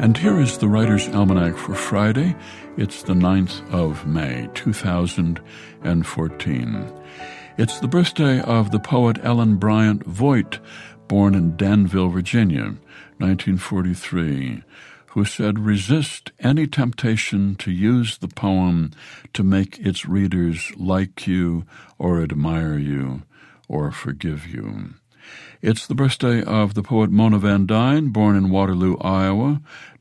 And here is the Writer's Almanac for Friday. It's the 9th of May, 2014. It's the birthday of the poet Ellen Bryant Voigt, born in Danville, Virginia, 1943, who said, "Resist any temptation to use the poem to make its readers like you or admire you or forgive you." It's the birthday of the poet Mona Van Dyne, born in Waterloo, Iowa,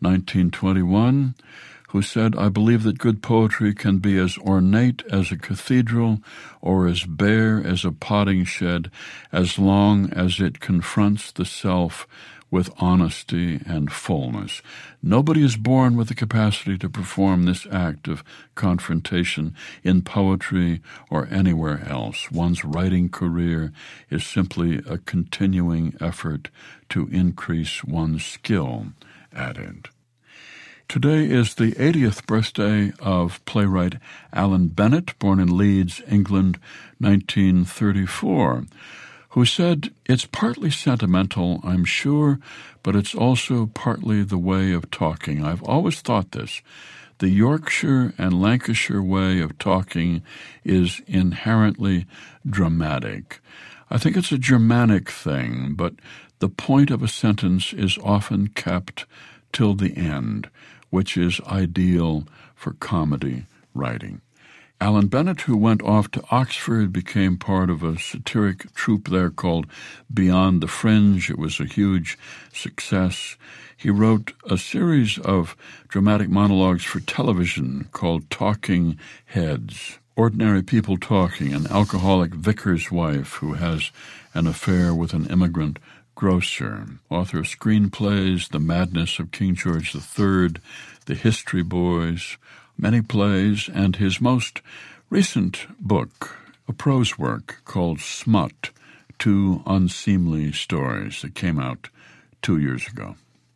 1921, who said, "I believe that good poetry can be as ornate as a cathedral or as bare as a potting shed as long as it confronts the self with honesty and fullness. Nobody is born with the capacity to perform this act of confrontation in poetry or anywhere else. One's writing career is simply a continuing effort to increase one's skill at it." Today is the 80th birthday of playwright Alan Bennett, born in Leeds, England, 1934, who said, "It's partly sentimental, I'm sure, but it's also partly the way of talking. I've always thought this. The Yorkshire and Lancashire way of talking is inherently dramatic. I think it's a Germanic thing, but the point of a sentence is often kept till the end, which is ideal for comedy writing." Alan Bennett, who went off to Oxford, became part of a satiric troupe there called Beyond the Fringe. It was a huge success. He wrote a series of dramatic monologues for television called Talking Heads. Ordinary people talking, an alcoholic vicar's wife who has an affair with an immigrant grocer. Author of screenplays, The Madness of King George III, The History Boys, many plays, and his most recent book, a prose work called Smut, Two Unseemly Stories, that came out 2 years ago.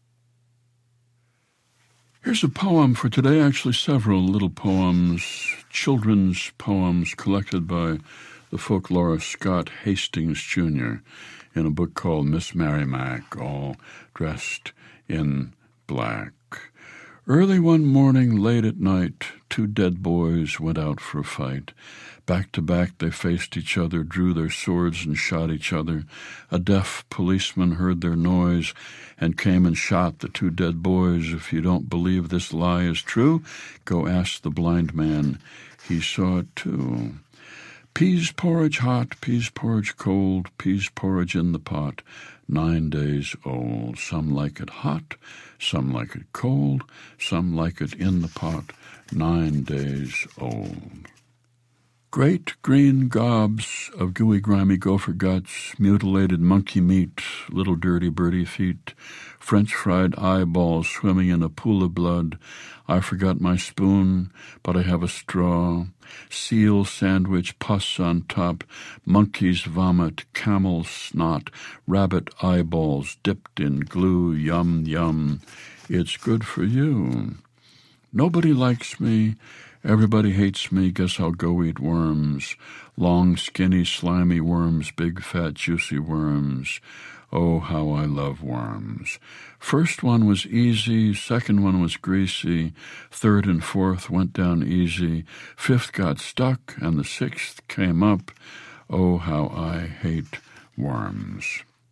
Here's a poem for today, actually several little poems, children's poems collected by the folklorist Scott Hastings, Jr., in a book called Miss Merrimack, all dressed in black. Early one morning, late at night, two dead boys went out for a fight. Back to back they faced each other, drew their swords and shot each other. A deaf policeman heard their noise and came and shot the two dead boys. If you don't believe this lie is true, go ask the blind man. He saw it too. Peas porridge hot, peas porridge cold, peas porridge in the pot, 9 days old. Some like it hot, some like it cold, some like it in the pot, 9 days old. Great green gobs of gooey grimy gopher guts, mutilated monkey meat, little dirty birdie feet, French fried eyeballs swimming in a pool of blood. I forgot my spoon, but I have a straw. Seal sandwich, pus on top, monkey's vomit, camel's snot, rabbit eyeballs dipped in glue, yum, yum. It's good for you. Nobody likes me. Everybody hates me, guess I'll go eat worms. Long, skinny, slimy worms, big, fat, juicy worms. Oh, how I love worms. First one was easy, second one was greasy, third and fourth went down easy, fifth got stuck, and the sixth came up. Oh, how I hate worms.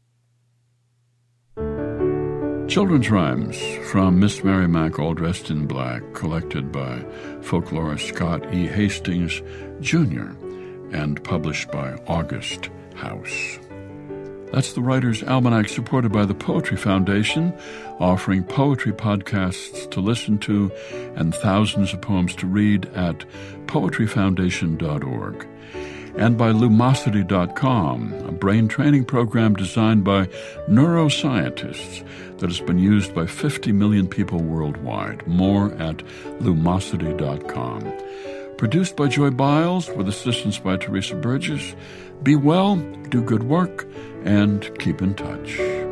Children's rhymes from Miss Merrimack, all dressed in black, collected by folklorist Scott E. Hastings, Jr., and published by August House. That's the Writer's Almanac, supported by the Poetry Foundation, offering poetry podcasts to listen to and thousands of poems to read at poetryfoundation.org. And by Lumosity.com, a brain training program designed by neuroscientists that has been used by 50 million people worldwide. More at Lumosity.com. Produced by Joy Biles, with assistance by Teresa Burgess. Be well, do good work, and keep in touch.